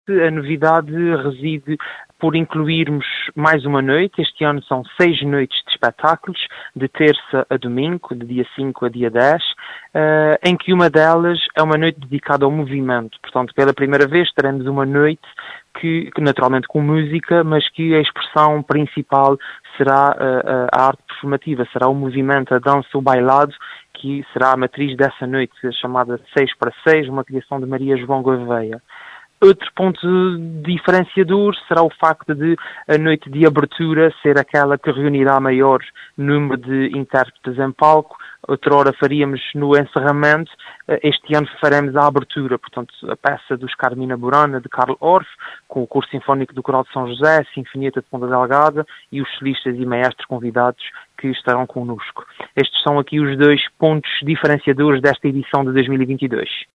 a novidade reside por incluirmos mais uma noite. Este ano são 6 noites de espetáculos, de terça a domingo, de dia 5 a dia 10, em que uma delas é uma noite dedicada ao movimento. Portanto, pela primeira vez teremos uma noite que naturalmente com música, mas que a expressão principal será a arte performativa, será o movimento, a dança, o bailado, que será a matriz dessa noite, chamada 6 para 6, uma criação de Maria João Gouveia. Outro ponto diferenciador será o facto de a noite de abertura ser aquela que reunirá maior número de intérpretes em palco. Outrora faríamos no encerramento, este ano faremos a abertura, portanto, a peça dos Carmina Burana, de Carl Orff, com o Coro Sinfónico do Coral de São José, a Sinfonieta de Ponta Delgada e os solistas e maestros convidados que estarão connosco. Estes são aqui os dois pontos diferenciadores desta edição de 2022.